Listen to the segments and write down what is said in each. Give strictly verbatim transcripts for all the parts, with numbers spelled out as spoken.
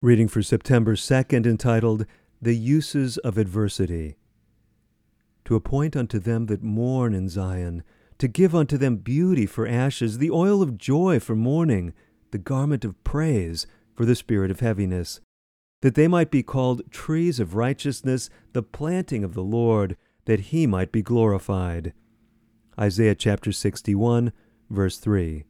Reading for September second, entitled, The Uses of Adversity. To appoint unto them that mourn in Zion, to give unto them beauty for ashes, the oil of joy for mourning, the garment of praise for the spirit of heaviness, that they might be called trees of righteousness, the planting of the Lord, that he might be glorified. Isaiah chapter sixty-one, verse three.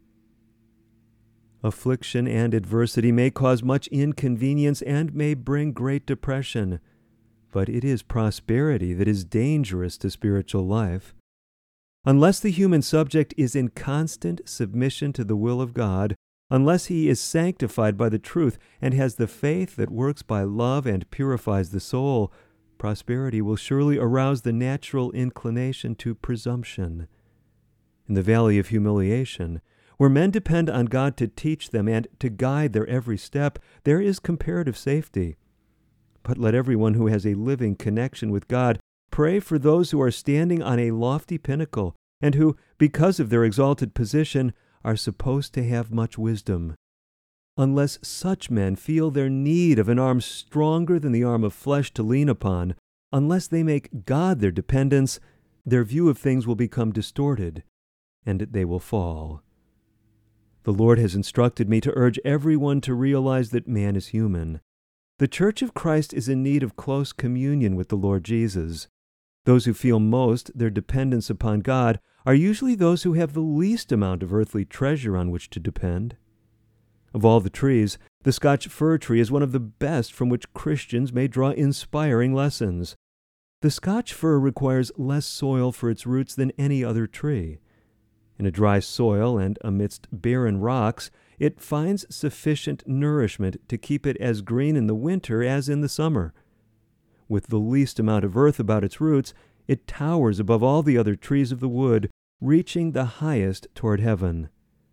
Affliction and adversity may cause much inconvenience and may bring great depression, but it is prosperity that is dangerous to spiritual life. Unless the human subject is in constant submission to the will of God, unless he is sanctified by the truth and has the faith that works by love and purifies the soul, prosperity will surely arouse the natural inclination to presumption. In the valley of humiliation, where men depend on God to teach them and to guide their every step, there is comparative safety. But let everyone who has a living connection with God pray for those who are standing on a lofty pinnacle and who, because of their exalted position, are supposed to have much wisdom. Unless such men feel their need of an arm stronger than the arm of flesh to lean upon, unless they make God their dependence, their view of things will become distorted, and they will fall. The Lord has instructed me to urge everyone to realize that man is human. The Church of Christ is in need of close communion with the Lord Jesus. Those who feel most their dependence upon God are usually those who have the least amount of earthly treasure on which to depend. Of all the trees, the Scotch fir tree is one of the best from which Christians may draw inspiring lessons. The Scotch fir requires less soil for its roots than any other tree. In a dry soil and amidst barren rocks, it finds sufficient nourishment to keep it as green in the winter as in the summer. With the least amount of earth about its roots, it towers above all the other trees of the wood, reaching the highest toward heaven.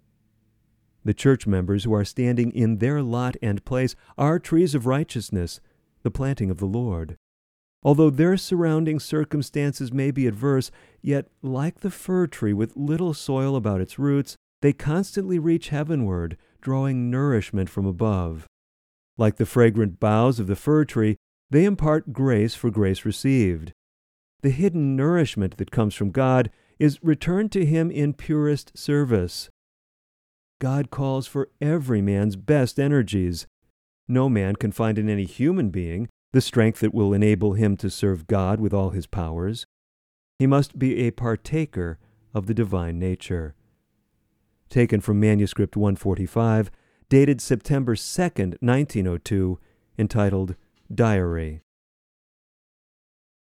The church members who are standing in their lot and place are trees of righteousness, the planting of the Lord. Although their surrounding circumstances may be adverse, yet, like the fir tree with little soil about its roots, they constantly reach heavenward, drawing nourishment from above. Like the fragrant boughs of the fir tree, they impart grace for grace received. The hidden nourishment that comes from God is returned to him in purest service. God calls for every man's best energies. No man can find in any human being the strength that will enable him to serve God with all his powers. He must be a partaker of the divine nature. Taken from Manuscript one forty-five, dated September second, nineteen oh two, entitled Diary.